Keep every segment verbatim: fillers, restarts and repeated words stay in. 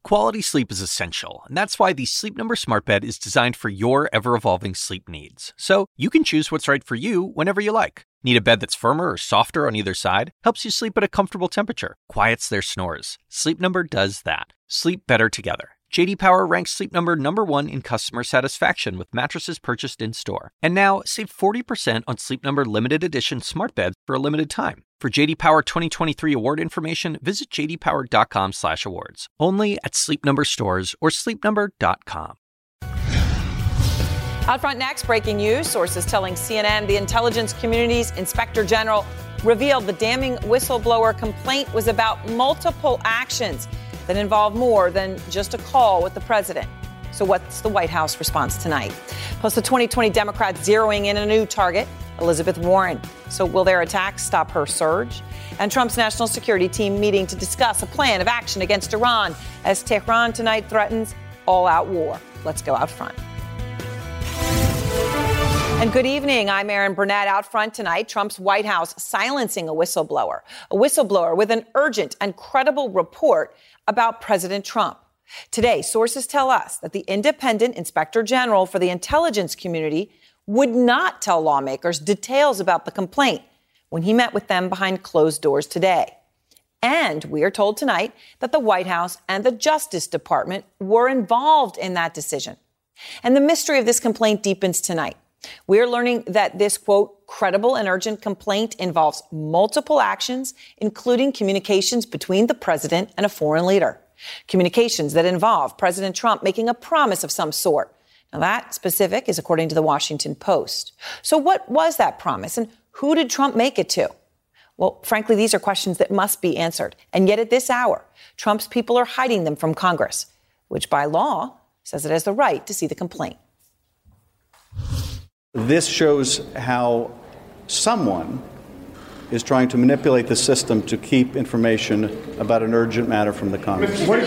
Quality sleep is essential, and that's why the Sleep Number Smart Bed is designed for your ever-evolving sleep needs. So you can choose what's right for you whenever you like. Need a bed that's firmer or softer on either side? Helps you sleep at a comfortable temperature. Quiets their snores. Sleep Number does that. Sleep better together. J D Power ranks Sleep Number number one in customer satisfaction with mattresses purchased in-store. And now, save forty percent on Sleep Number limited edition smart beds for a limited time. For J D Power twenty twenty-three award information, visit j d power dot com slash awards. Only at Sleep Number stores or sleep number dot com. Out front next, breaking news. Sources telling C N N the intelligence community's inspector general revealed the damning whistleblower complaint was about multiple actions that involve more than just a call with the president. So what's the White House response tonight? Plus, the twenty twenty Democrats zeroing in a new target, Elizabeth Warren. So will their attacks stop her surge? And Trump's national security team meeting to discuss a plan of action against Iran as Tehran tonight threatens all-out war. Let's go out front. And good evening. I'm Erin Burnett. Out front tonight, Trump's White House silencing a whistleblower, a whistleblower with an urgent and credible report about President Trump. Today, sources tell us that the independent inspector general for the intelligence community would not tell lawmakers details about the complaint when he met with them behind closed doors today. And we are told tonight that the White House and the Justice Department were involved in that decision. And the mystery of this complaint deepens tonight. We are learning that this, quote, credible and urgent complaint involves multiple actions, including communications between the president and a foreign leader. Communications that involve President Trump making a promise of some sort. Now, that specific is according to the Washington Post. So what was that promise, and who did Trump make it to? Well, frankly, these are questions that must be answered. And yet at this hour, Trump's people are hiding them from Congress, which by law says it has the right to see the complaint. This shows how someone is trying to manipulate the system to keep information about an urgent matter from the Congress.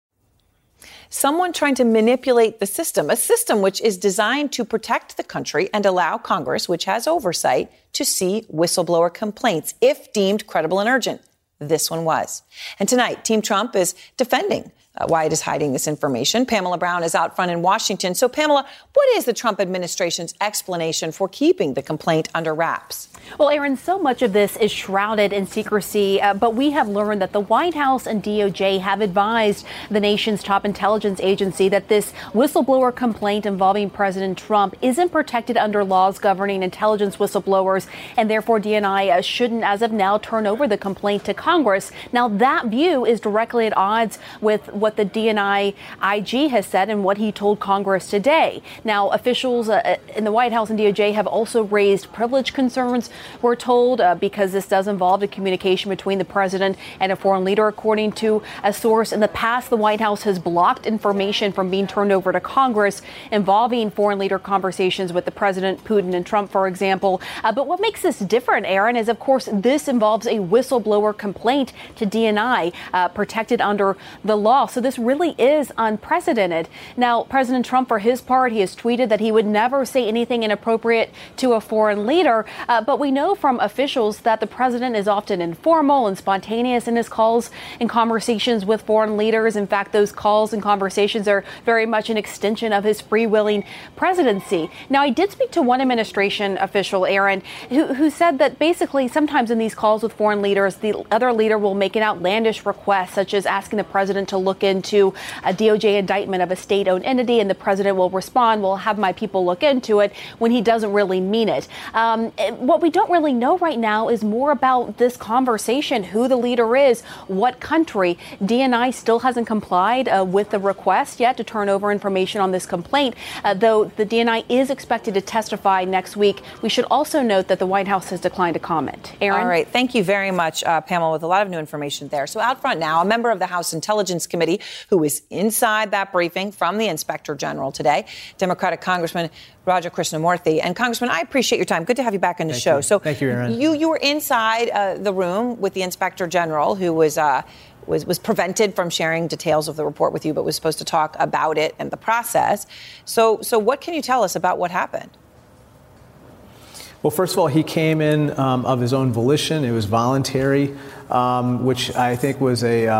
Someone trying to manipulate the system, a system which is designed to protect the country and allow Congress, which has oversight, to see whistleblower complaints if deemed credible and urgent. This one was. And tonight, Team Trump is defending Uh, why it is hiding this information. Pamela Brown is out front in Washington. So, Pamela, what is the Trump administration's explanation for keeping the complaint under wraps? Well, Erin, so much of this is shrouded in secrecy, uh, but we have learned that the White House and D O J have advised the nation's top intelligence agency that this whistleblower complaint involving President Trump isn't protected under laws governing intelligence whistleblowers, and therefore D N I uh, shouldn't, as of now, turn over the complaint to Congress. Now, that view is directly at odds with what the D N I I G has said and what he told Congress today. Now, officials uh, in the White House and D O J have also raised privilege concerns, we're told, uh, because this does involve a communication between the president and a foreign leader. According to a source, in the past, the White House has blocked information from being turned over to Congress involving foreign leader conversations with the president, Putin and Trump, for example. Uh, but what makes this different, Erin, is, of course, this involves a whistleblower complaint to D N I uh, protected under the law. So this really is unprecedented. Now, President Trump, for his part, he has tweeted that he would never say anything inappropriate to a foreign leader. Uh, but we know from officials that the president is often informal and spontaneous in his calls and conversations with foreign leaders. In fact, those calls and conversations are very much an extension of his freewheeling presidency. Now, I did speak to one administration official, Erin, who, who said that basically sometimes in these calls with foreign leaders, the other leader will make an outlandish request, such as asking the president to look into a D O J indictment of a state-owned entity, and the president will respond, "Well, have my people look into it," when he doesn't really mean it. Um, what we don't really know right now is more about this conversation, who the leader is, what country. D N I still hasn't complied uh, with the request yet to turn over information on this complaint, uh, though the D N I is expected to testify next week. We should also note that the White House has declined to comment. Erin? All right. Thank you very much, uh, Pamela, with a lot of new information there. So out front now, a member of the House Intelligence Committee who is inside that briefing from the Inspector General today, Democratic Congressman Raja Krishnamoorthi. And Congressman, I appreciate your time. Good to have you back on the Thank show. You. So Thank you, Erin. You, you were inside uh, the room with the Inspector General, who was uh, was was prevented from sharing details of the report with you, but was supposed to talk about it and the process. So, so what can you tell us about what happened? Well, first of all, he came in um, of his own volition. It was voluntary, um, which I think was a uh,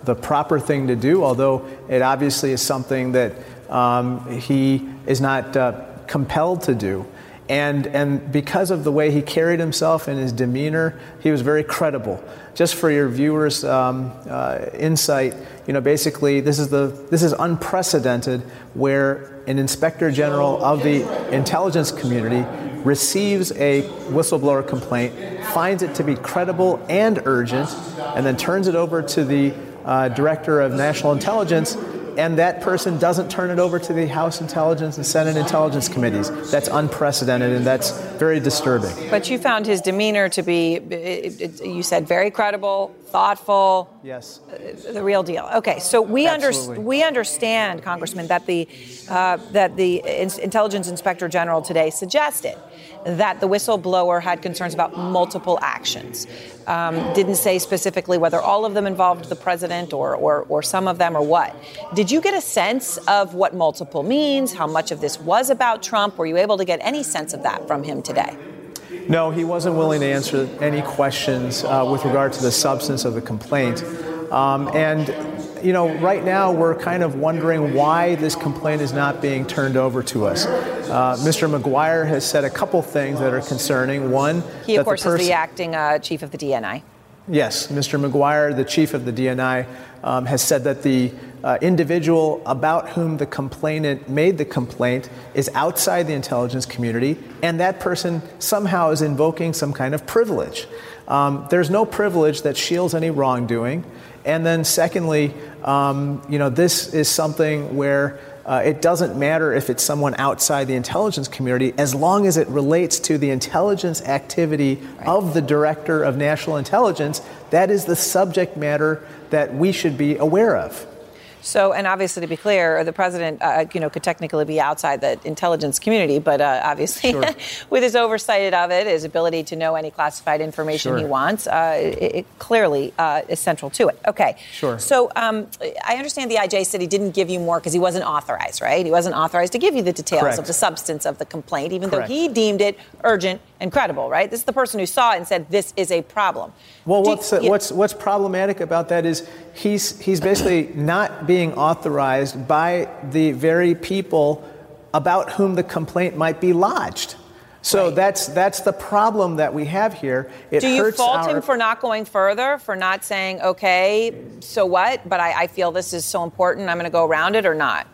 the proper thing to do, although it obviously is something that um, he is not uh, compelled to do. And and because of the way he carried himself and his demeanor, he was very credible. Just for your viewers' um, uh, insight, you know, basically this is the this is unprecedented, where an inspector general of the intelligence community receives a whistleblower complaint, finds it to be credible and urgent, and then turns it over to the uh, director of national intelligence. And that person doesn't turn it over to the House Intelligence and Senate Intelligence Committees. That's unprecedented, and that's very disturbing. But you found his demeanor to be, it, it, you said, very credible, thoughtful. Yes. Uh, the real deal. Okay, so we under, we understand, Congressman, that the uh, that the Intelligence Inspector General today suggested that the whistleblower had concerns about multiple actions. Um, didn't say specifically whether all of them involved the president or, or or some of them or what. Did you get a sense of what multiple means, how much of this was about Trump? Were you able to get any sense of that from him today? No, he wasn't willing to answer any questions uh, with regard to the substance of the complaint. Um, and, you know, right now we're kind of wondering why this complaint is not being turned over to us. Uh, Mister McGuire has said a couple things that are concerning. One, he, of that course, the pers- is the acting uh, chief of the D N I. Yes, Mister McGuire, the chief of the D N I, um, has said that the uh, individual about whom the complainant made the complaint is outside the intelligence community, and that person somehow is invoking some kind of privilege. Um, there's no privilege that shields any wrongdoing. And then secondly, um, you know, this is something where uh, it doesn't matter if it's someone outside the intelligence community, as long as it relates to the intelligence activity right. of the director of national intelligence. That is the subject matter that we should be aware of. So, and obviously, to be clear, the president, uh, you know, could technically be outside the intelligence community, but uh, obviously, sure. with his oversight of it, his ability to know any classified information sure. he wants, uh, it, it clearly uh, is central to it. Okay. Sure. So, um, I understand the I J said he didn't give you more because he wasn't authorized, right? He wasn't authorized to give you the details Correct. of the substance of the complaint, even Correct. though he deemed it urgent and credible, right? This is the person who saw it and said this is a problem. Well, Do what's you, uh, what's what's problematic about that is he's he's basically not being authorized by the very people about whom the complaint might be lodged. So right. that's that's the problem that we have here. It Do you hurts fault our... him for not going further, for not saying, okay, so what? But I, I feel this is so important, I'm going to go around it, or not?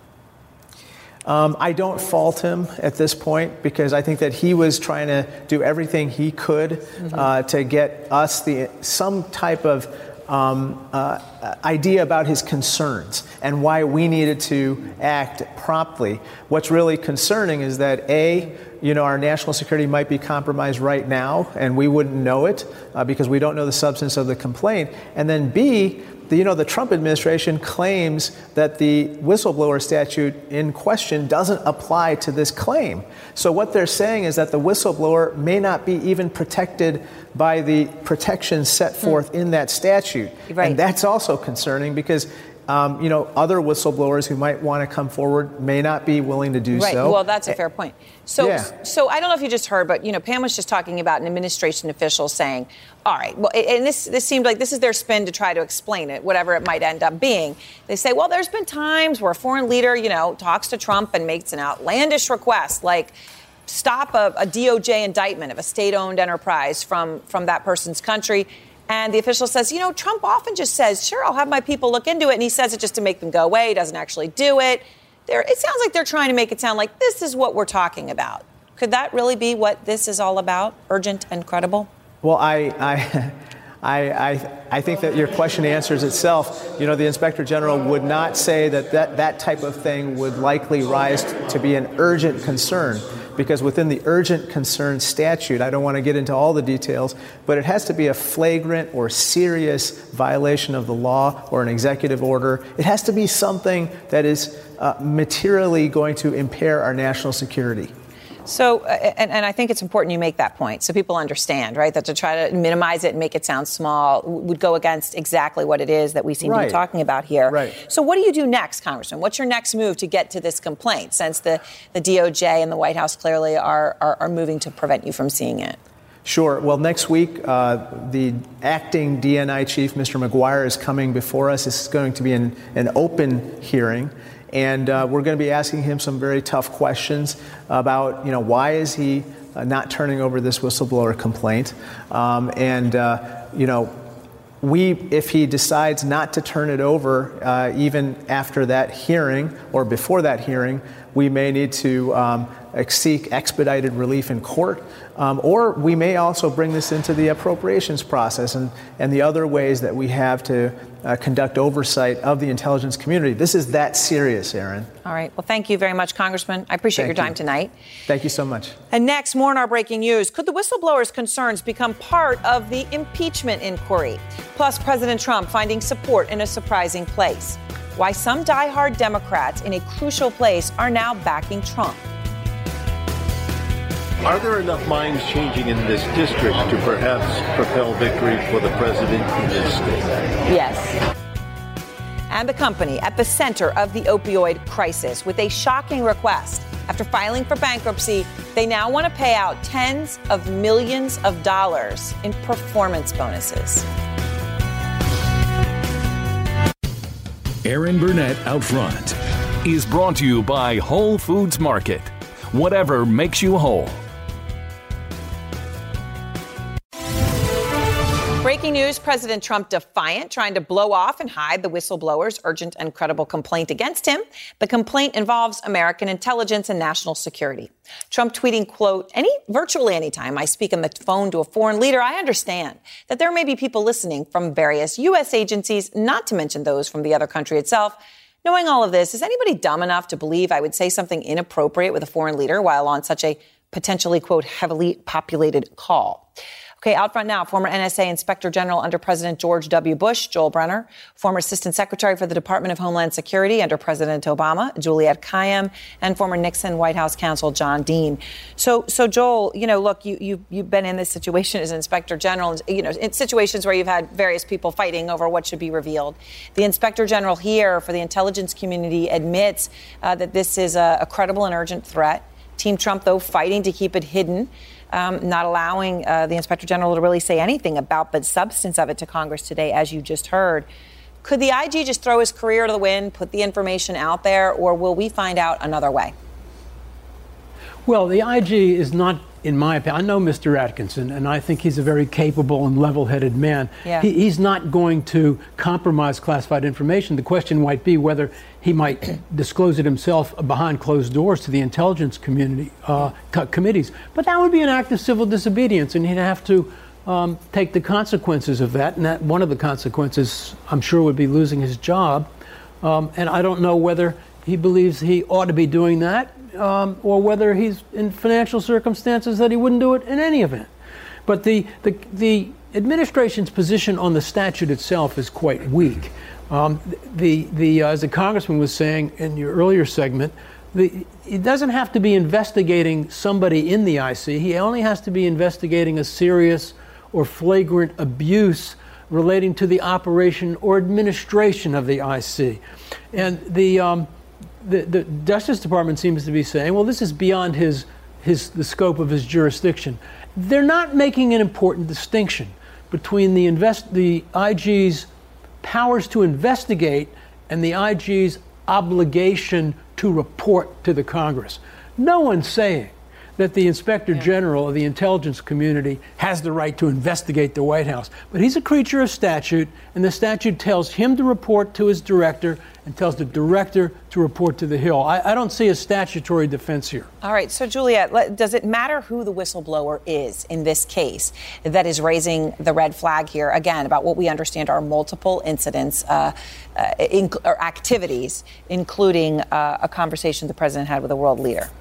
Um, I don't fault him at this point, because I think that he was trying to do everything he could mm-hmm. uh, to get us the some type of um, uh, idea about his concerns and why we needed to act promptly. What's really concerning is that, A, you know, our national security might be compromised right now, and we wouldn't know it uh, because we don't know the substance of the complaint. And then, B, The, you know, the Trump administration claims that the whistleblower statute in question doesn't apply to this claim. So what they're saying is that the whistleblower may not be even protected by the protections set forth mm. in that statute. Right. And that's also concerning because, um, you know, other whistleblowers who might want to come forward may not be willing to do right. so. Well, that's a fair point. So, yeah. so I don't know if you just heard, but, you know, Pam was just talking about an administration official saying, all right, well, and this this seemed like this is their spin to try to explain it, whatever it might end up being. They say, well, there's been times where a foreign leader, you know, talks to Trump and makes an outlandish request, like stop a, a D O J indictment of a state-owned enterprise from, from that person's country. And the official says, you know, Trump often just says, sure, I'll have my people look into it. And he says it just to make them go away. He doesn't actually do it. They're, it sounds like they're trying to make it sound like this is what we're talking about. Could that really be what this is all about? Urgent and credible? Well, I, I, I, I, I think that your question answers itself. You know, the Inspector General would not say that, that that type of thing would likely rise to be an urgent concern, because within the urgent concern statute, I don't want to get into all the details, but it has to be a flagrant or serious violation of the law or an executive order. It has to be something that is uh, materially going to impair our national security. So, uh, and, and I think it's important you make that point so people understand, right, that to try to minimize it and make it sound small would go against exactly what it is that we seem right. to be talking about here. Right. So what do you do next, Congressman? What's your next move to get to this complaint, since the, the D O J and the White House clearly are, are, are moving to prevent you from seeing it? Sure. Well, next week, uh, the acting D N I chief, Mister McGuire, is coming before us. This is going to be an, an open hearing, and uh, we're going to be asking him some very tough questions about, you know, why is he uh, not turning over this whistleblower complaint, um, and uh, you know, we, if he decides not to turn it over, uh, even after that hearing or before that hearing, we may need to um, seek expedited relief in court, um, or we may also bring this into the appropriations process and, and the other ways that we have to uh, conduct oversight of the intelligence community. This is that serious, Aaron. All right. Well, thank you very much, Congressman. I appreciate Thank your time you. tonight. Thank you so much. And next, more on our breaking news. Could the whistleblowers' concerns become part of the impeachment inquiry? Plus, President Trump finding support in a surprising place. Why some diehard Democrats in a crucial place are now backing Trump. Are there enough minds changing in this district to perhaps propel victory for the president in this state? Yes. And the company at the center of the opioid crisis with a shocking request. After filing for bankruptcy, they now want to pay out tens of millions of dollars in performance bonuses. Aaron Burnett Out Front is brought to you by Whole Foods Market. Whatever makes you whole. Breaking news, President Trump defiant, trying to blow off and hide the whistleblower's urgent and credible complaint against him. The complaint involves American intelligence and national security. Trump tweeting, quote, any virtually any time I speak on the phone to a foreign leader, I understand that there may be people listening from various U S agencies, not to mention those from the other country itself. Knowing all of this, is anybody dumb enough to believe I would say something inappropriate with a foreign leader while on such a potentially, quote, heavily populated call? Okay, out front now, former N S A Inspector General under President George W. Bush, Joel Brenner, former Assistant Secretary for the Department of Homeland Security under President Obama, Juliette Kayyem, and former Nixon White House counsel John Dean. So, so Joel, you know, look, you, you, you've been in this situation as Inspector General, you know, in situations where you've had various people fighting over what should be revealed. The Inspector General here for the intelligence community admits uh, that this is a, a credible and urgent threat. Team Trump, though, fighting to keep it hidden. Um, not allowing uh, the Inspector General to really say anything about the substance of it to Congress today, as you just heard. Could the I G just throw his career to the wind, put the information out there, or will we find out another way? Well, the I G is not, in my opinion, I know Mister Atkinson, and I think he's a very capable and level-headed man. Yeah. He, he's not going to compromise classified information. The question might be whether he might disclose it himself behind closed doors to the intelligence community uh, co- committees. But that would be an act of civil disobedience, and he'd have to um, take the consequences of that. And that one of the consequences, I'm sure, would be losing his job. Um, and I don't know whether he believes he ought to be doing that. Um, or whether he's in financial circumstances that he wouldn't do it in any event. But the, the, the administration's position on the statute itself is quite weak. Um, the, the, uh, as the congressman was saying in your earlier segment, the, he doesn't have to be investigating somebody in the I C. He only has to be investigating a serious or flagrant abuse relating to the operation or administration of the I C. And the... Um, The, the Justice Department seems to be saying, well, this is beyond his, his, the scope of his jurisdiction. They're not making an important distinction between the, invest, the I G's powers to investigate and the I G's obligation to report to the Congress. No one's saying that the Inspector yeah. General of the intelligence community has the right to investigate the White House. But he's a creature of statute, and the statute tells him to report to his director and tells the director to report to the Hill. I, I don't see a statutory defense here. All right. So, Juliette, does it matter who the whistleblower is in this case that is raising the red flag here, again, about what we understand are multiple incidents uh, uh, in, or activities, including uh, a conversation the president had with a world leader?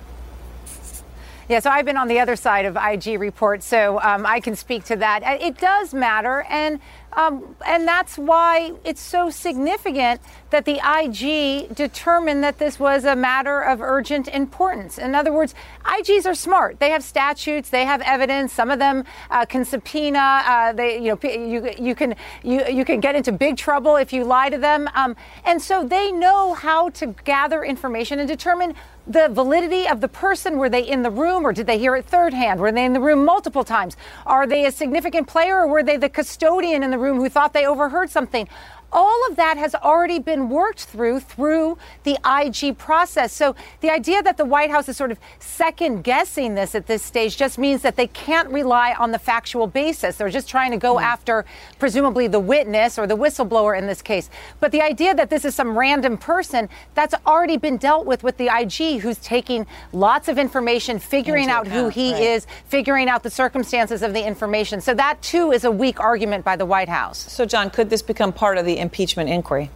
Yeah, so I've been on the other side of I G reports, so um, I can speak to that. It does matter, and Um, and that's why it's so significant that the I G determined that this was a matter of urgent importance. In other words, I Gs are smart. They have statutes. They have evidence. Some of them uh, can subpoena. Uh, they, you know, you you can you you can get into big trouble if you lie to them. Um, and so they know how to gather information and determine the validity of the person. Were they in the room, or did they hear it third hand? Were they in the room multiple times? Are they a significant player, or were they the custodian in the room who thought they overheard something? All of that has already been worked through through the I G process. So the idea that the White House is sort of second guessing this at this stage just means that they can't rely on the factual basis. They're just trying to go mm. after presumably the witness or the whistleblower in this case. But the idea that this is some random person, that's already been dealt with with the I G, who's taking lots of information, figuring Into out account, who he right. is, figuring out the circumstances of the information. So that, too, is a weak argument by the White House. So, John, could this become part of the impeachment inquiry?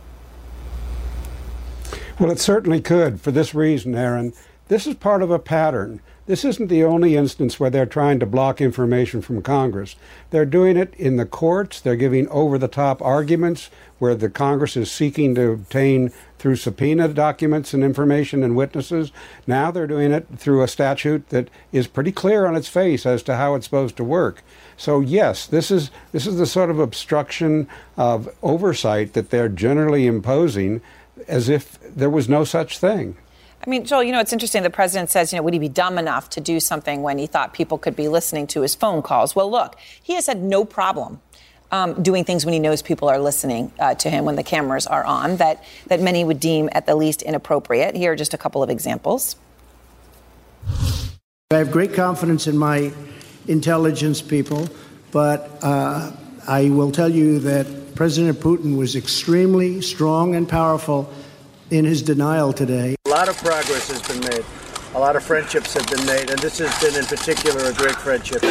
Well, it certainly could, for this reason, Aaron. This is part of a pattern. This isn't the only instance where they're trying to block information from Congress. They're doing it in the courts. They're giving over-the-top arguments where the Congress is seeking to obtain through subpoena documents and information and witnesses. Now they're doing it through a statute that is pretty clear on its face as to how it's supposed to work. So, yes, this is this is the sort of obstruction of oversight that they're generally imposing as if there was no such thing. I mean, Joel, you know, it's interesting. The president says, you know, would he be dumb enough to do something when he thought people could be listening to his phone calls? Well, look, he has had no problem um, doing things when he knows people are listening uh, to him when the cameras are on that, that many would deem at the least inappropriate. Here are just a couple of examples. I have great confidence in my intelligence people, but uh, I will tell you that President Putin was extremely strong and powerful in his denial today. A lot of progress has been made. A lot of friendships have been made, and this has been in particular a great friendship.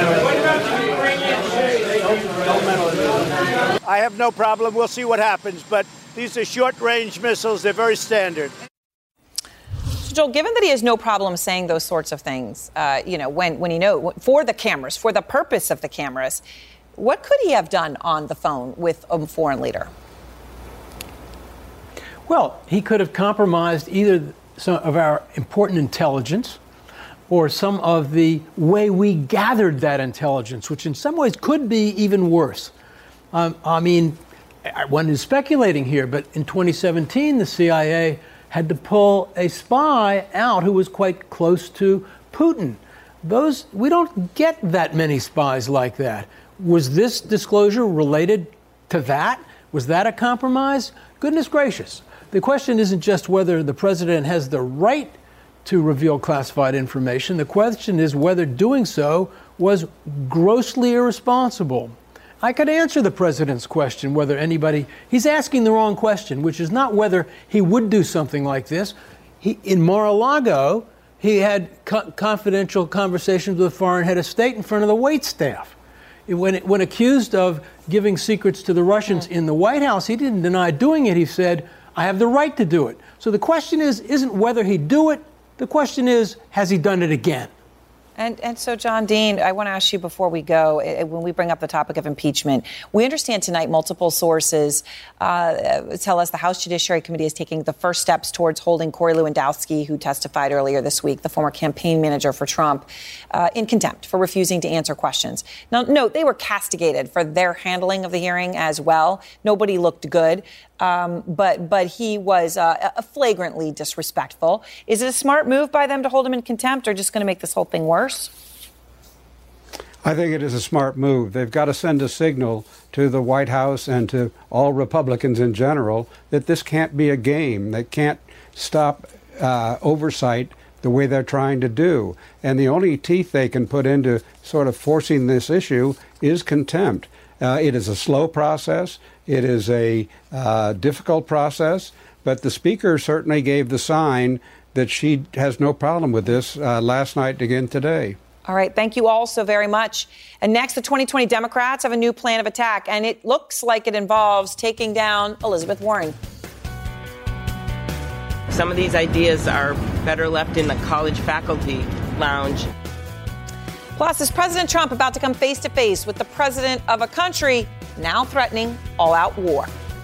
I have no problem. We'll see what happens, but these are short-range missiles. They're very standard. So, Joel, given that he has no problem saying those sorts of things, uh, you know, when, when he know for the cameras, for the purpose of the cameras, what could he have done on the phone with a foreign leader? Well, he could have compromised either some of our important intelligence or some of the way we gathered that intelligence, which in some ways could be even worse. Um, I mean, one is speculating here, but in twenty seventeen, the C I A had to pull a spy out who was quite close to Putin. Those, we don't get that many spies like that. Was this disclosure related to that? Was that a compromise? Goodness gracious. The question isn't just whether the president has the right to reveal classified information. The question is whether doing so was grossly irresponsible. I could answer the president's question whether anybody, he's asking the wrong question, which is not whether he would do something like this. He, in Mar-a-Lago, he had co- confidential conversations with the foreign head of state in front of the waitstaff. When, when accused of giving secrets to the Russians in the White House, he didn't deny doing it. He said, I have the right to do it. So the question is, isn't whether he'd do it. The question is, has he done it again? And and so, John Dean, I want to ask you before we go, when we bring up the topic of impeachment, we understand tonight multiple sources uh, tell us the House Judiciary Committee is taking the first steps towards holding Corey Lewandowski, who testified earlier this week, the former campaign manager for Trump, uh, in contempt for refusing to answer questions. Now, note, they were castigated for their handling of the hearing as well. Nobody looked good. Um, but but he was uh, flagrantly disrespectful. Is it a smart move by them to hold him in contempt, or just going to make this whole thing worse? I think it is a smart move. They've got to send a signal to the White House and to all Republicans in general that this can't be a game. They can't stop uh, oversight the way they're trying to do. And the only teeth they can put into sort of forcing this issue is contempt. Uh, it is a slow process. It is a uh, difficult process. But the Speaker certainly gave the sign that she has no problem with this uh, last night and again today. All right. Thank you all so very much. And next, the twenty twenty Democrats have a new plan of attack, and it looks like it involves taking down Elizabeth Warren. Some of these ideas are better left in the college faculty lounge. Plus, is President Trump about to come face to face with the president of a country now threatening all-out war.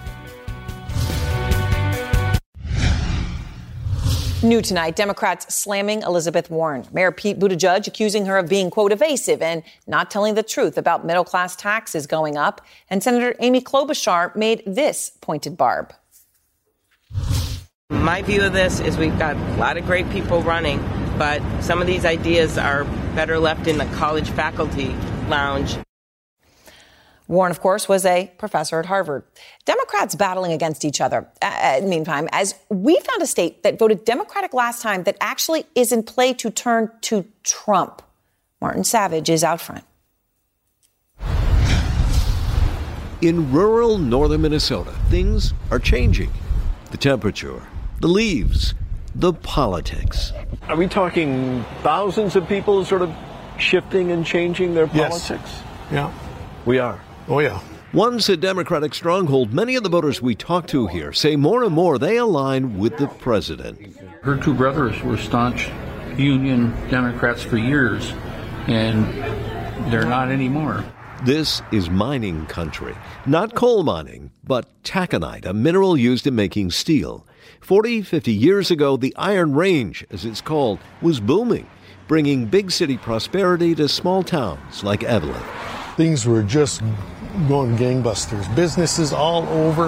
New tonight, Democrats slamming Elizabeth Warren. Mayor Pete Buttigieg accusing her of being, quote, evasive and not telling the truth about middle-class taxes going up. And Senator Amy Klobuchar made this pointed barb. My view of this is we've got a lot of great people running, but some of these ideas are better left in the college faculty lounge. Warren, of course, was a professor at Harvard. Democrats battling against each other. Uh, meantime, as we found a state that voted Democratic last time that actually is in play to turn to Trump. Martin Savage is out front. In rural northern Minnesota, things are changing. The temperature, the leaves, the politics. Are we talking thousands of people sort of shifting and changing their politics? Yes. Yeah. We are. Oh, yeah. Once a Democratic stronghold, many of the voters we talk to here say more and more they align with the president. Her two brothers were staunch Union Democrats for years, and they're not anymore. This is mining country. Not coal mining, but taconite, a mineral used in making steel. forty, fifty years ago, the Iron Range, as it's called, was booming, bringing big city prosperity to small towns like Evelyn. Things were just going gangbusters. Businesses all over.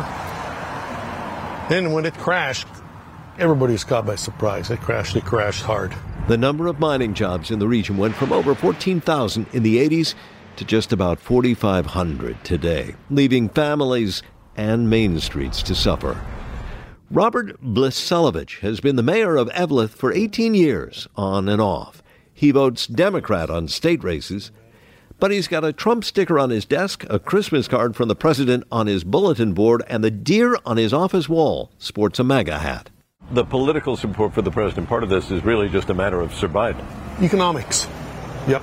Then when it crashed, everybody was caught by surprise. It crashed, it crashed hard. The number of mining jobs in the region went from over fourteen thousand in the eighties to just about forty-five hundred today, leaving families and main streets to suffer. Robert Blisevich has been the mayor of Evelyn for eighteen years, on and off. He votes Democrat on state races, but he's got a Trump sticker on his desk, a Christmas card from the president on his bulletin board, and the deer on his office wall sports a MAGA hat. The political support for the president, part of this is really just a matter of survival. Economics. Yep.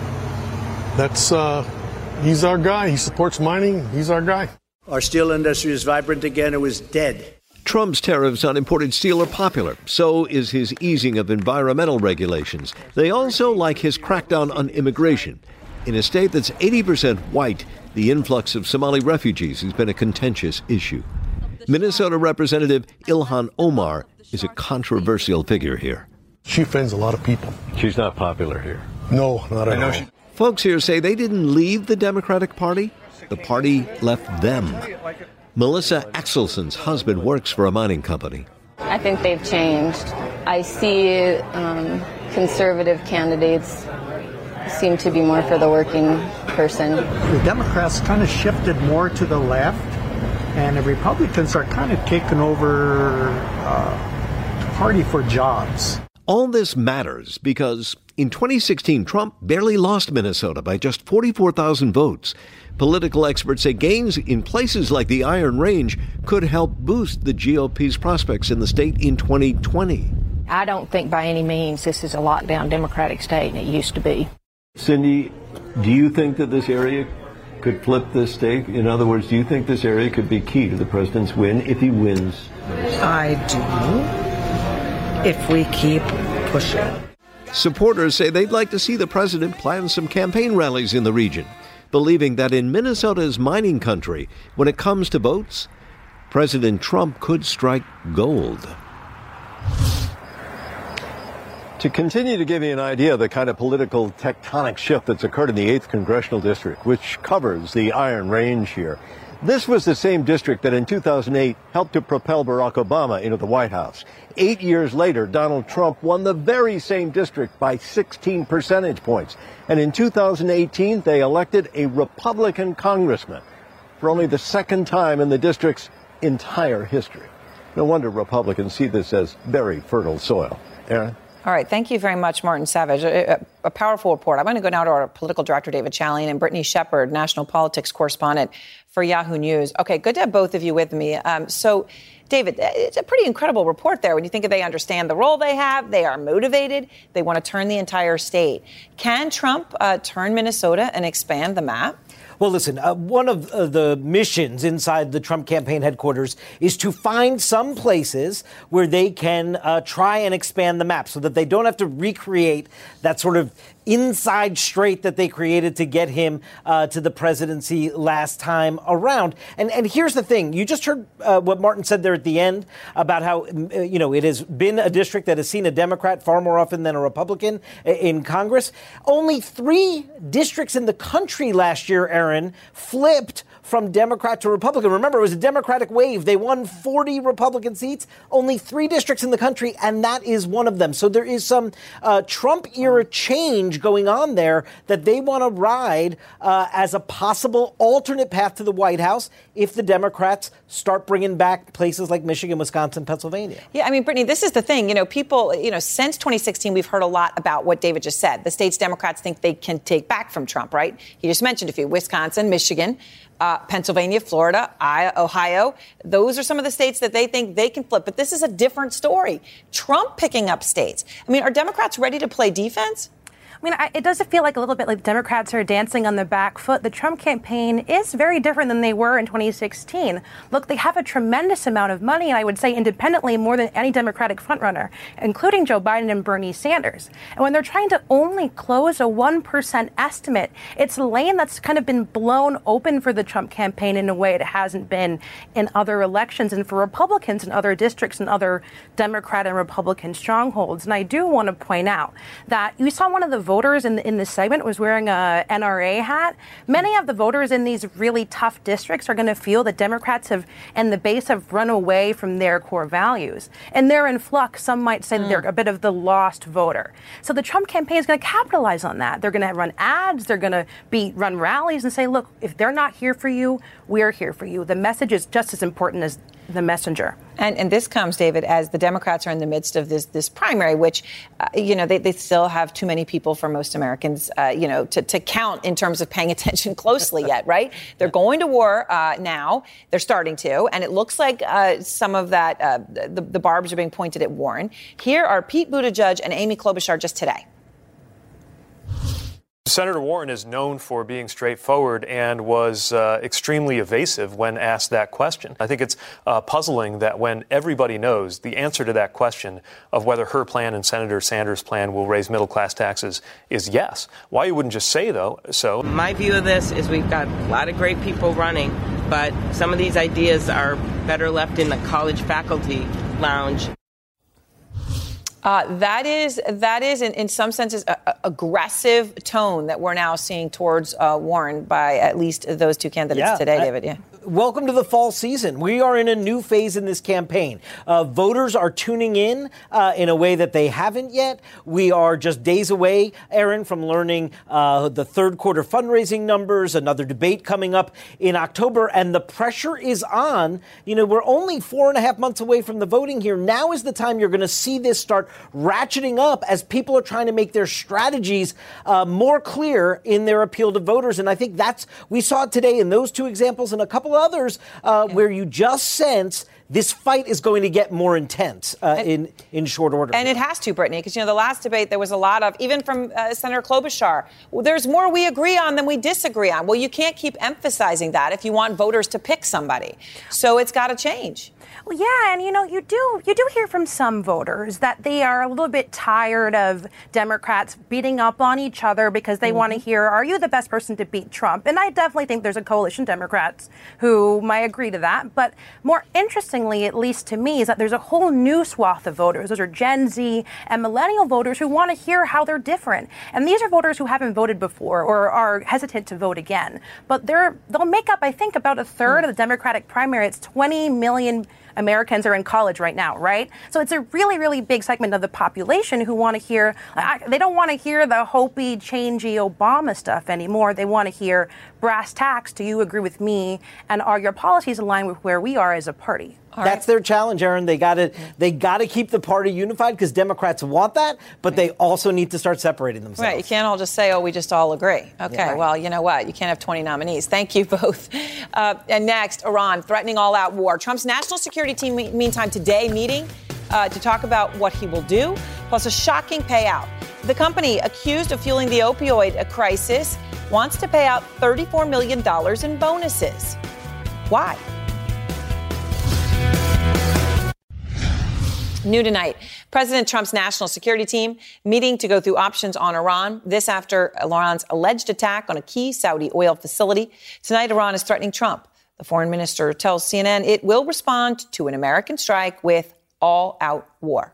That's, uh, he's our guy. He supports mining. He's our guy. Our steel industry is vibrant again. It was dead. Trump's tariffs on imported steel are popular. So is his easing of environmental regulations. They also like his crackdown on immigration. In a state that's eighty percent white, the influx of Somali refugees has been a contentious issue. Minnesota Representative Ilhan Omar is a controversial figure here. She offends a lot of people. She's not popular here. No, not at all. Folks here say they didn't leave the Democratic Party. The party left them. Melissa Axelson's husband works for a mining company. I think they've changed. I see um, conservative candidates seem to be more for the working person. The Democrats kind of shifted more to the left, and the Republicans are kind of taking over uh, party for jobs. All this matters because in twenty sixteen, Trump barely lost Minnesota by just forty-four thousand votes. Political experts say gains in places like the Iron Range could help boost the G O P's prospects in the state in twenty twenty. I don't think by any means this is a lockdown Democratic state, and it used to be. Cindy, do you think that this area could flip this state? In other words, do you think this area could be key to the president's win if he wins? I do, if we keep pushing. Supporters say they'd like to see the president plan some campaign rallies in the region, believing that in Minnesota's mining country, when it comes to votes, President Trump could strike gold. To continue to give you an idea of the kind of political tectonic shift that's occurred in the eighth Congressional District, which covers the Iron Range here, this was the same district that in two thousand eight helped to propel Barack Obama into the White House. Eight years later, Donald Trump won the very same district by sixteen percentage points. And in two thousand eighteen, they elected a Republican congressman for only the second time in the district's entire history. No wonder Republicans see this as very fertile soil. Aaron? All right. Thank you very much, Martin Savage. A, a powerful report. I'm going to go now to our political director, David Chalian, and Brittany Shepard, national politics correspondent for Yahoo News. Okay, good to have both of you with me. Um, so, David, it's a pretty incredible report there when you think of they understand the role they have, they are motivated, they want to turn the entire state. Can Trump uh, turn Minnesota and expand the map? Well, listen, uh, one of uh, the missions inside the Trump campaign headquarters is to find some places where they can uh, try and expand the map so that they don't have to recreate that sort of inside straight that they created to get him uh, to the presidency last time around. And and here's the thing. You just heard uh, what Martin said there at the end about how, uh, you know, it has been a district that has seen a Democrat far more often than a Republican in Congress. Only three districts in the country last year, Aaron, flipped from Democrat to Republican. Remember, it was a Democratic wave. They won forty Republican seats, only three districts in the country, and that is one of them. So there is some uh, Trump-era change going on there that they want to ride uh, as a possible alternate path to the White House if the Democrats start bringing back places like Michigan, Wisconsin, Pennsylvania. Yeah, I mean, Brittany, this is the thing. You know, people, you know, since twenty sixteen, we've heard a lot about what David just said. The states Democrats think they can take back from Trump, right? He just mentioned a few: Wisconsin, Michigan, Uh, Pennsylvania, Florida, Ohio. Those are some of the states that they think they can flip. But this is a different story. Trump picking up states. I mean, are Democrats ready to play defense? I mean, I, it does feel like a little bit like Democrats are dancing on the back foot. The Trump campaign is very different than they were in twenty sixteen. Look, they have a tremendous amount of money, and I would say independently more than any Democratic frontrunner, including Joe Biden and Bernie Sanders. And when they're trying to only close a one percent estimate, it's a lane that's kind of been blown open for the Trump campaign in a way it hasn't been in other elections and for Republicans in other districts and other Democrat and Republican strongholds. And I do want to point out that you saw one of the voters in, in this segment was wearing a N R A hat. Many of the voters in these really tough districts are going to feel that Democrats have and the base have run away from their core values. And they're in flux. Some might say mm. that they're a bit of the lost voter. So the Trump campaign is going to capitalize on that. They're going to run ads. They're going to be run rallies and say, look, if they're not here for you, we're here for you. The message is just as important as the messenger. And, and this comes, David, as the Democrats are in the midst of this this primary, which, uh, you know, they, they still have too many people for most Americans, uh, you know, to, to count in terms of paying attention closely yet, right? They're going to war uh, now. They're starting to. And it looks like uh, some of that, uh, the, the barbs are being pointed at Warren. Here are Pete Buttigieg and Amy Klobuchar just today. Senator Warren is known for being straightforward and was uh, extremely evasive when asked that question. I think it's uh, puzzling that when everybody knows the answer to that question of whether her plan and Senator Sanders' plan will raise middle-class taxes is yes. Why you wouldn't just say, though, so? My view of this is we've got a lot of great people running, but some of these ideas are better left in the college faculty lounge. Uh, that is, that is in, in some senses, a, a aggressive tone that we're now seeing towards uh, Warren by at least those two candidates yeah, today, I, David. Yeah. Welcome to the fall season. We are in a new phase in this campaign. Uh, voters are tuning in uh, in a way that they haven't yet. We are just days away, Aaron, from learning uh, the third quarter fundraising numbers, another debate coming up in October, and the pressure is on. You know, we're only four and a half months away from the voting here. Now is the time you're going to see this start ratcheting up as people are trying to make their strategies uh, more clear in their appeal to voters. And I think that's, we saw it today in those two examples and a couple others uh, yeah. where you just sense this fight is going to get more intense uh, and, in, in short order. And it has to, Brittany, because, you know, the last debate, there was a lot of, even from uh, Senator Klobuchar, well, there's more we agree on than we disagree on. Well, you can't keep emphasizing that if you want voters to pick somebody. So it's got to change. Well, yeah, and you know, you do you do hear from some voters that they are a little bit tired of Democrats beating up on each other because they mm-hmm. want to hear, are you the best person to beat Trump? And I definitely think there's a coalition of Democrats who might agree to that. But more interestingly, at least to me, is that there's a whole new swath of voters. Those are Gen Z and millennial voters who want to hear how they're different. And these are voters who haven't voted before or are hesitant to vote again. But they're they'll make up, I think, about a third mm-hmm. of the Democratic primary. It's twenty million Americans are in college right now, right? So it's a really, really big segment of the population who want to hear, they don't want to hear the hopey, changey Obama stuff anymore. They want to hear brass tacks. Do you agree with me? And are your policies aligned with where we are as a party? All That's right. their challenge, Aaron. They got to they got to keep the party unified because Democrats want that, but they also need to start separating themselves. Right. You can't all just say, oh, we just all agree. Okay. Yeah, right. Well, you know what? You can't have twenty nominees. Thank you both. Uh, and next, Iran threatening all-out war. Trump's national security team, meantime, today meeting uh, to talk about what he will do, plus a shocking payout. The company accused of fueling the opioid crisis wants to pay out thirty-four million dollars in bonuses. Why? New tonight, President Trump's national security team meeting to go through options on Iran. This after Iran's alleged attack on a key Saudi oil facility. Tonight, Iran is threatening Trump. The foreign minister tells C N N it will respond to an American strike with all-out war.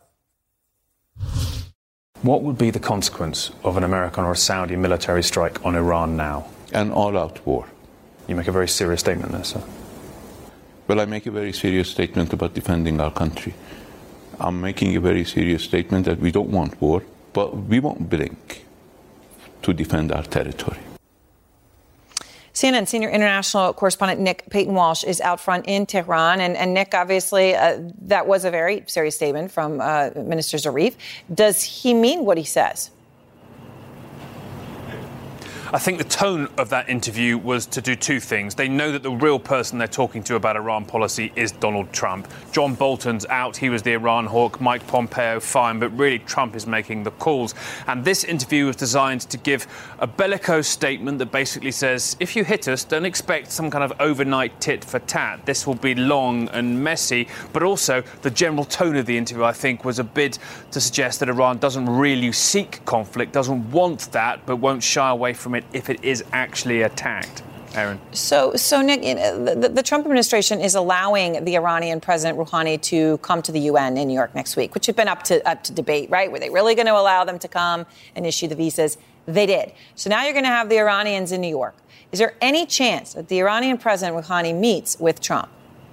What would be the consequence of an American or a Saudi military strike on Iran now? An all-out war. You make a very serious statement there, sir. Well, I make a very serious statement about defending our country. I'm making a very serious statement that we don't want war, but we won't blink to defend our territory. C N N senior international correspondent Nick Peyton Walsh is out front in Tehran. And, and Nick, obviously, uh, that was a very serious statement from uh, Minister Zarif. Does he mean what he says? I think the tone of that interview was to do two things. They know that the real person they're talking to about Iran policy is Donald Trump. John Bolton's out. He was the Iran hawk. Mike Pompeo, fine. But really, Trump is making the calls. And this interview was designed to give a bellicose statement that basically says, if you hit us, don't expect some kind of overnight tit for tat. This will be long and messy. But also, the general tone of the interview, I think, was a bit to suggest that Iran doesn't really seek conflict, doesn't want that, but won't shy away from it if it is actually attacked. Aaron. So, so Nick, the, the Trump administration is allowing the Iranian President Rouhani to come to the U N in New York next week, which had been up to up to debate, right? Were they really going to allow them to come and issue the visas? They did. So now you're going to have the Iranians in New York. Is there any chance that the Iranian President Rouhani meets with Trump?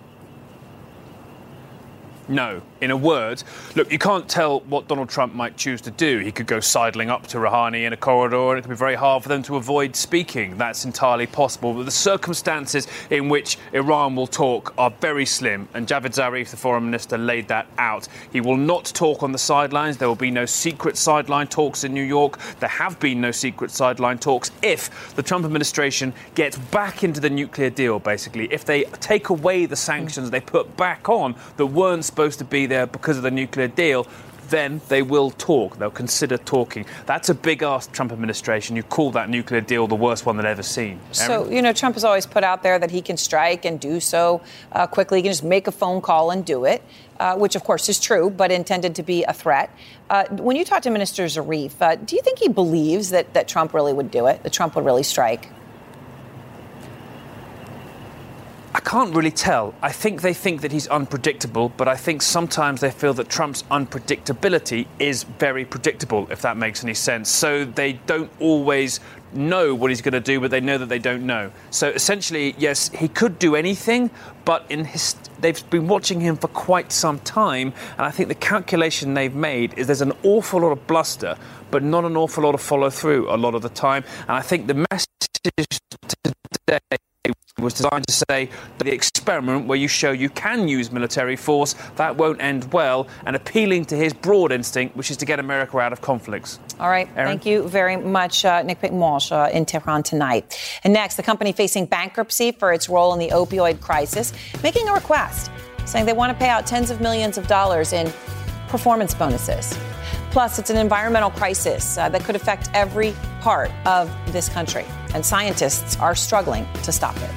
No. In a word, look, you can't tell what Donald Trump might choose to do. He could go sidling up to Rouhani in a corridor, and it could be very hard for them to avoid speaking. That's entirely possible. But the circumstances in which Iran will talk are very slim, and Javad Zarif, the foreign minister, laid that out. He will not talk on the sidelines. There will be no secret sideline talks in New York. There have been no secret sideline talks if the Trump administration gets back into the nuclear deal, basically. If they take away the sanctions they put back on that weren't supposed to be there because of the nuclear deal, then they will talk. They'll consider talking. That's a big ask, Trump administration. You call that nuclear deal the worst one they've ever seen. So, you know, Trump has always put out there that he can strike and do so uh, quickly. He can just make a phone call and do it, uh, which, of course, is true, but intended to be a threat. Uh, when you talk to Minister Zarif, uh, do you think he believes that, that Trump really would do it, that Trump would really strike? I can't really tell. I think they think that he's unpredictable, but I think sometimes they feel that Trump's unpredictability is very predictable, if that makes any sense. So they don't always know what he's going to do, but they know that they don't know. So essentially, yes, he could do anything, but in his, they've been watching him for quite some time, and I think the calculation they've made is there's an awful lot of bluster, but not an awful lot of follow-through a lot of the time. And I think the message today was designed to say that the experiment where you show you can use military force, that won't end well, and appealing to his broad instinct, which is to get America out of conflicts. All right. Aaron? Thank you very much, uh, Nick Peyton Walsh, uh, in Tehran tonight. And next, the company facing bankruptcy for its role in the opioid crisis, making a request, saying they want to pay out tens of millions of dollars in performance bonuses. Plus, it's an environmental crisis uh, that could affect every part of this country, and scientists are struggling to stop it.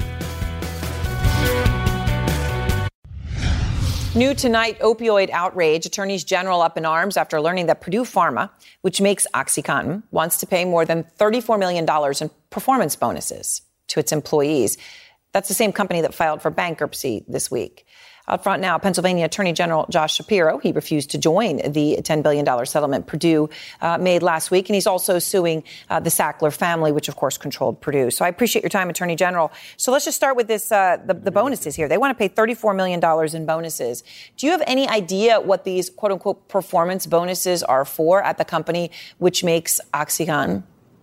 New tonight, opioid outrage. Attorneys general up in arms after learning that Purdue Pharma, which makes OxyContin, wants to pay more than thirty-four million dollars in performance bonuses to its employees. That's the same company that filed for bankruptcy this week. Out front now, Pennsylvania Attorney General Josh Shapiro. He refused to join the ten billion dollars settlement Purdue uh, made last week. And he's also suing uh, the Sackler family, which, of course, controlled Purdue. So I appreciate your time, Attorney General. So let's just start with this, uh, the, the bonuses here. They want to pay thirty-four million dollars in bonuses. Do you have any idea what these, quote unquote, performance bonuses are for at the company which makes OxyContin?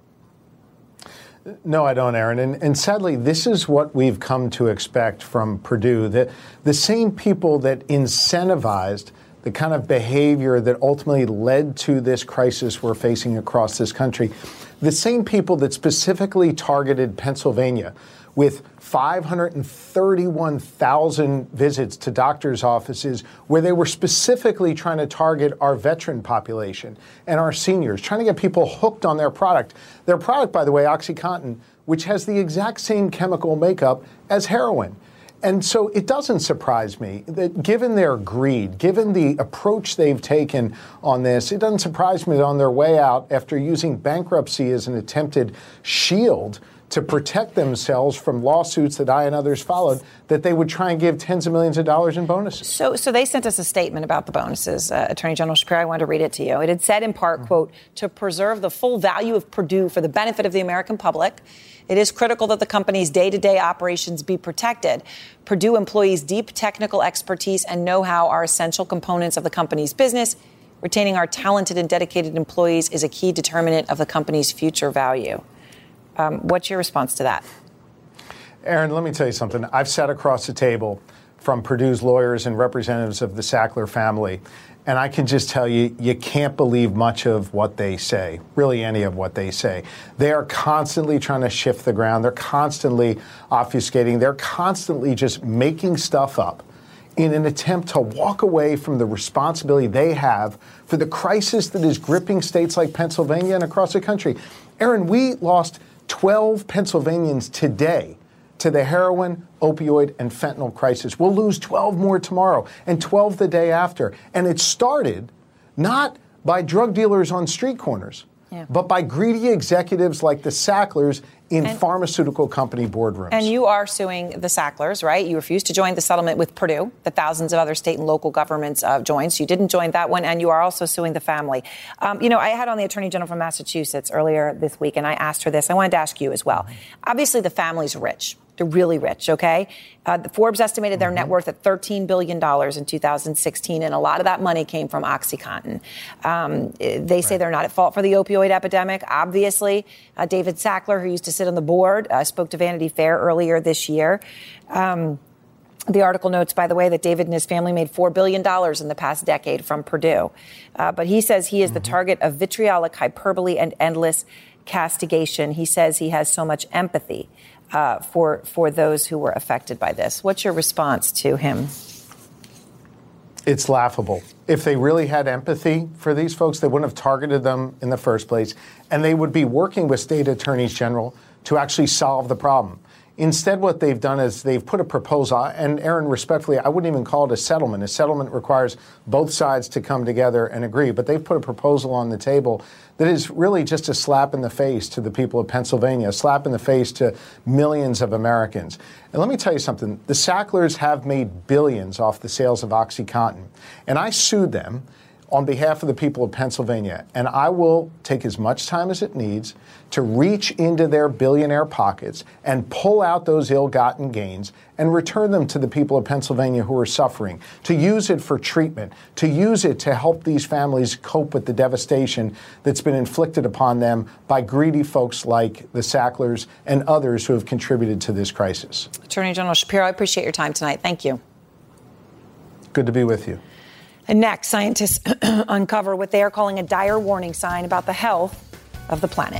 No, I don't, Aaron. And, and sadly, this is what we've come to expect from Purdue. The, the same people that incentivized the kind of behavior that ultimately led to this crisis we're facing across this country, the same people that specifically targeted Pennsylvania with five hundred thirty-one thousand visits to doctors' offices where they were specifically trying to target our veteran population and our seniors, trying to get people hooked on their product. Their product, by the way, OxyContin, which has the exact same chemical makeup as heroin. And so it doesn't surprise me that given their greed, given the approach they've taken on this, it doesn't surprise me that on their way out, after using bankruptcy as an attempted shield to protect themselves from lawsuits that I and others followed, that they would try and give tens of millions of dollars in bonuses. So so they sent us a statement about the bonuses. Uh, Attorney General Shapiro, I wanted to read it to you. It had said in part, mm-hmm. quote, to preserve the full value of Purdue for the benefit of the American public, it is critical that the company's day-to-day operations be protected. Purdue employees' deep technical expertise and know-how are essential components of the company's business. Retaining our talented and dedicated employees is a key determinant of the company's future value. Um, what's your response to that? Aaron, let me tell you something. I've sat across the table from Purdue's lawyers and representatives of the Sackler family, and I can just tell you, you can't believe much of what they say, really any of what they say. They are constantly trying to shift the ground. They're constantly obfuscating. They're constantly just making stuff up in an attempt to walk away from the responsibility they have for the crisis that is gripping states like Pennsylvania and across the country. Aaron, we lost twelve Pennsylvanians today to the heroin, opioid, and fentanyl crisis. We'll lose twelve more tomorrow and twelve the day after. And it started not by drug dealers on street corners, yeah. but by greedy executives like the Sacklers in and, pharmaceutical company boardrooms. And you are suing the Sacklers, right? You refused to join the settlement with Purdue that thousands of other state and local governments uh, joined. So you didn't join that one, and you are also suing the family. Um, you know, I had on the Attorney General from Massachusetts earlier this week, and I asked her this. I wanted to ask you as well. Obviously, the family's rich. They're really rich, okay? Uh, Forbes estimated their mm-hmm. net worth at thirteen billion dollars in two thousand sixteen, and a lot of that money came from OxyContin. Um, they say right. they're not at fault for the opioid epidemic, obviously. Uh, David Sackler, who used to sit on the board, uh, spoke to Vanity Fair earlier this year. Um, the article notes, by the way, that David and his family made four billion dollars in the past decade from Purdue. Uh, but he says he is mm-hmm. the target of vitriolic hyperbole and endless castigation. He says he has so much empathy Uh, for for those who were affected by this. What's your response to him? It's laughable. If they really had empathy for these folks, they wouldn't have targeted them in the first place, and they would be working with state attorneys general to actually solve the problem. Instead, what they've done is they've put a proposal, and Aaron, respectfully, I wouldn't even call it a settlement. A settlement requires both sides to come together and agree, but they've put a proposal on the table that is really just a slap in the face to the people of Pennsylvania, a slap in the face to millions of Americans. And let me tell you something. The Sacklers have made billions off the sales of OxyContin, and I sued them on behalf of the people of Pennsylvania, and I will take as much time as it needs to reach into their billionaire pockets and pull out those ill-gotten gains and return them to the people of Pennsylvania who are suffering, to use it for treatment, to use it to help these families cope with the devastation that's been inflicted upon them by greedy folks like the Sacklers and others who have contributed to this crisis. Attorney General Shapiro, I appreciate your time tonight. Thank you. Good to be with you. And next, scientists uncover what they are calling a dire warning sign about the health of the planet.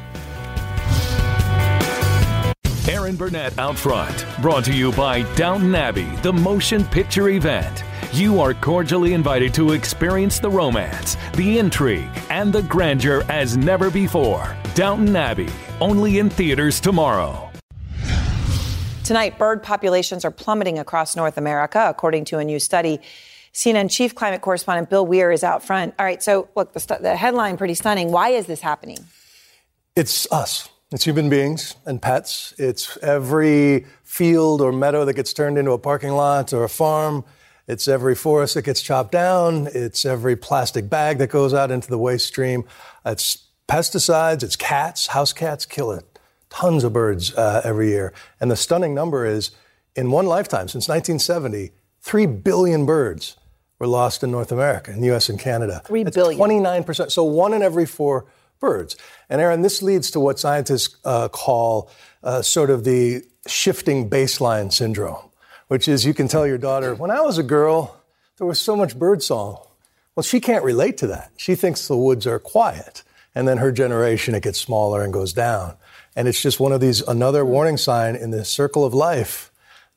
Aaron Burnett Out Front, brought to you by Downton Abbey, the motion picture event. You are cordially invited to experience the romance, the intrigue, and the grandeur as never before. Downton Abbey, only in theaters tomorrow. Tonight, bird populations are plummeting across North America, according to a new study. C N N chief climate correspondent Bill Weir is out front. All right, so look, the, st- the headline pretty stunning. Why is this happening? It's us. It's human beings and pets. It's every field or meadow that gets turned into a parking lot or a farm. It's every forest that gets chopped down. It's every plastic bag that goes out into the waste stream. It's pesticides. It's cats. House cats kill it. Tons of birds uh, every year. And the stunning number is, in one lifetime, since nineteen seventy, three billion birds were lost in North America, in the U S and Canada. Three That's billion. twenty-nine percent. So one in every four birds. And Aaron, this leads to what scientists uh, call uh, sort of the shifting baseline syndrome, which is you can tell your daughter, when I was a girl, there was so much birdsong. Well, she can't relate to that. She thinks the woods are quiet. And then her generation, it gets smaller and goes down. And it's just one of these, another warning sign in the circle of life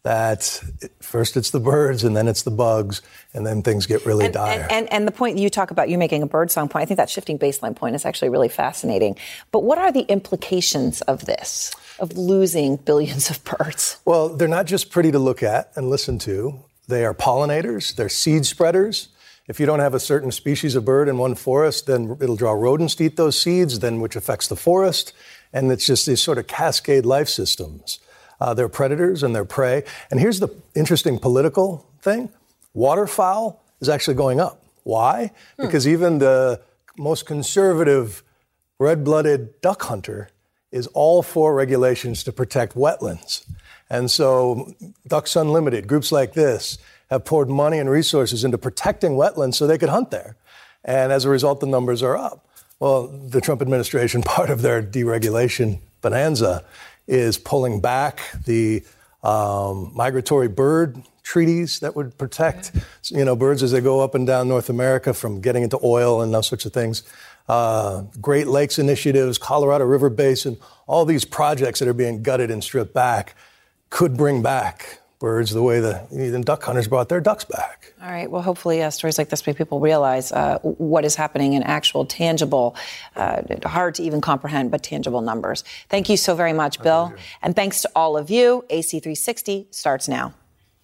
that first it's the birds and then it's the bugs, and then things get really and, dire. And, and, and the point you talk about, you making a birdsong point, I think that shifting baseline point is actually really fascinating. But what are the implications of this, of losing billions of birds? Well, they're not just pretty to look at and listen to. They are pollinators. They're seed spreaders. If you don't have a certain species of bird in one forest, then it'll draw rodents to eat those seeds, then which affects the forest. And it's just these sort of cascade life systems. Uh, they're predators and they're prey. And here's the interesting political thing. Waterfowl is actually going up. Why? Hmm. Because even the most conservative red-blooded duck hunter is all for regulations to protect wetlands. And so Ducks Unlimited, groups like this, have poured money and resources into protecting wetlands so they could hunt there. And as a result, the numbers are up. Well, the Trump administration, part of their deregulation bonanza is pulling back the um, migratory bird treaties that would protect, you know, birds as they go up and down North America from getting into oil and those sorts of things. Uh, Great Lakes initiatives, Colorado River Basin, all these projects that are being gutted and stripped back could bring back birds the way the even duck hunters brought their ducks back. All right. Well, hopefully uh, stories like this make people realize uh, what is happening in actual, tangible, uh, hard to even comprehend, but tangible numbers. Thank you so very much, Bill. And thanks to all of you. A C three sixty starts now.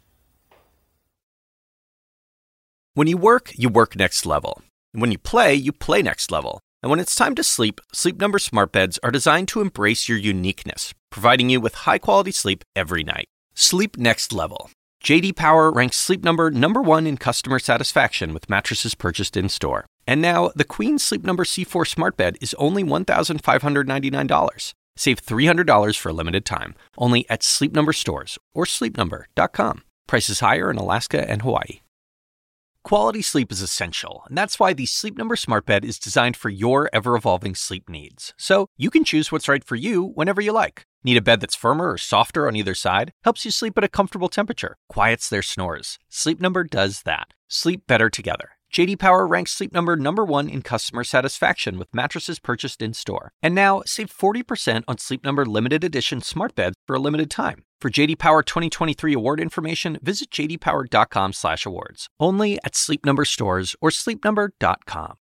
When you work, you work next level. And when you play, you play next level. And when it's time to sleep, Sleep Number smart beds are designed to embrace your uniqueness, providing you with high-quality sleep every night. Sleep next level. J D Power ranks Sleep Number number one in customer satisfaction with mattresses purchased in-store. And now, the Queen Sleep Number C four smart bed is only one thousand five hundred ninety-nine dollars. Save three hundred dollars for a limited time, only at Sleep Number stores or sleep number dot com. Prices higher in Alaska and Hawaii. Quality sleep is essential, and that's why the Sleep Number smart bed is designed for your ever-evolving sleep needs. So you can choose what's right for you whenever you like. Need a bed that's firmer or softer on either side? Helps you sleep at a comfortable temperature. Quiets their snores. Sleep Number does that. Sleep better together. J D Power ranks Sleep Number number one in customer satisfaction with mattresses purchased in-store. And now, save forty percent on Sleep Number limited edition smart beds for a limited time. For J D Power twenty twenty-three award information, visit j d power dot com slash awards. Only at Sleep Number stores or sleep number dot com.